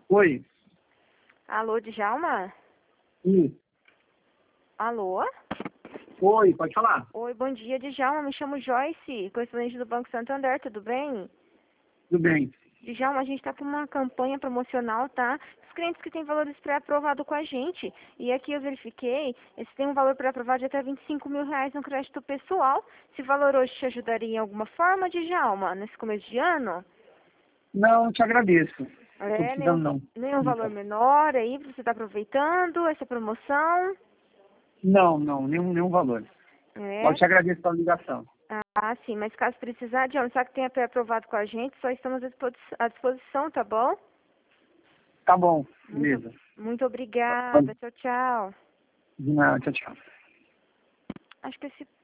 Oi. Alô, Djalma? Sim. Alô? Oi, pode falar. Oi, bom dia, Djalma. Me chamo Joyce, correspondente do Banco Santander, tudo bem? Tudo bem. Djalma, a gente está com uma campanha promocional, tá? Os clientes que têm valores pré-aprovados com a gente. E aqui eu verifiquei, esse tem um valor pré-aprovado de até R$ 25.000 no crédito pessoal. Esse valor hoje te ajudaria em alguma forma, Djalma, nesse começo de ano? Não, te agradeço. Tô É, precisando não. nenhum valor menor aí, pra você estar aproveitando essa promoção. Não, nenhum valor. Eu É. te agradeço pela ligação. Ah, sim, mas caso precisar, Djalma, só que tenha pré-aprovado com a gente, só estamos à disposição, tá bom? Tá bom, Muito, beleza. muito obrigada. Tchau, tchau. De nada, tchau, tchau. Acho que esse